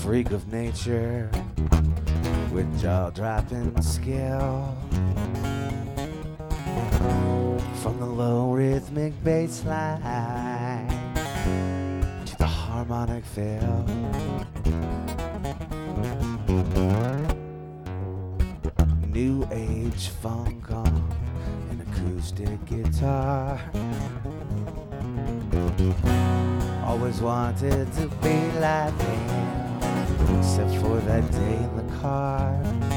freak of nature with jaw-dropping skill. From the low rhythmic bass line to the harmonic fill. New age funk on an acoustic guitar. Always wanted to be like him, except for that day in the car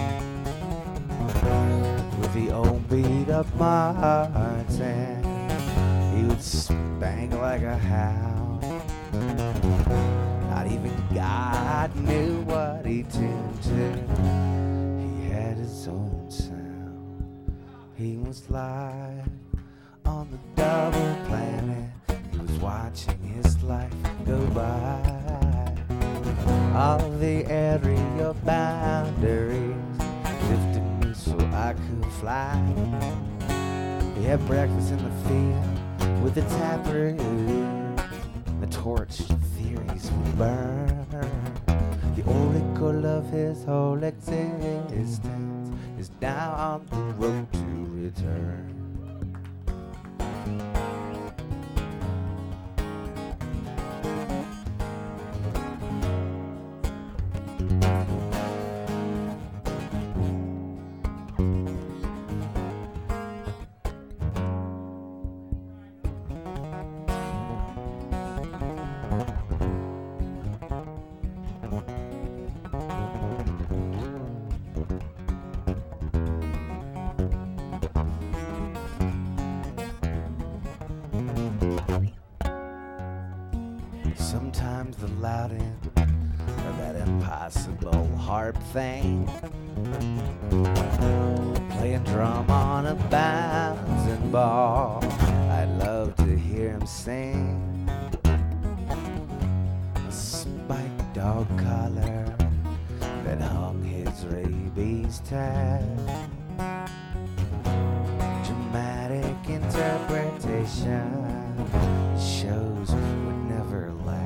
with the old beat up Martin. He would spank like a hound. Not even God knew what he tuned to. He had his own sound. He was live on the double planet. He was watching his life go by. All the area boundaries lifted me so I could fly. He had breakfast in the field with the taproot. The torch theories would burn. The oracle of his whole existence is now on the road to return. Sometimes the loud end of that impossible harp thing, playing drum on a bouncing ball. I'd love to hear him sing. A spiked dog collar that hung his rabies tag. Dramatic interpretation shows would never lack.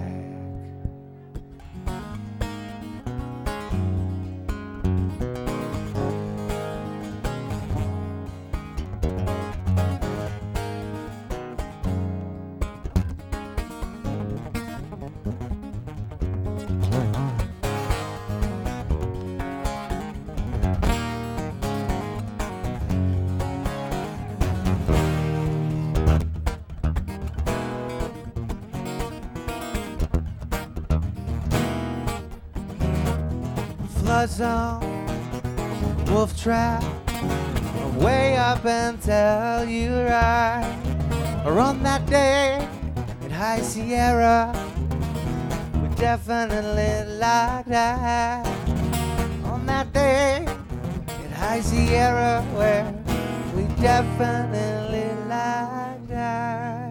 Flood zone, wolf trap, way up until you ride. Or on that day at High Sierra, we definitely locked eyes. On that day at High Sierra, where we definitely locked eyes.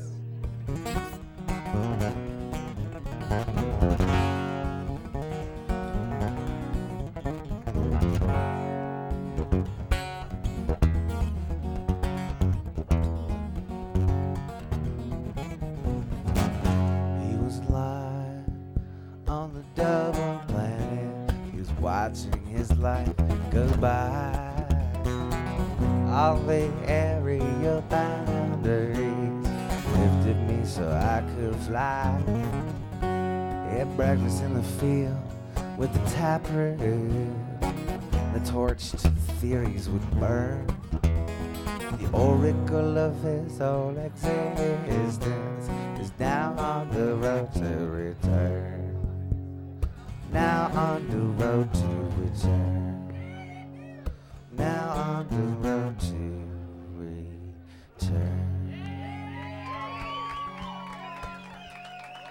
On the double planet, he was watching his life go by. All the area boundaries lifted me so I could fly. He had breakfast in the field with the taproot. The torched theories would burn. The oracle of his whole existence is now on the road to return. Now on the road to return.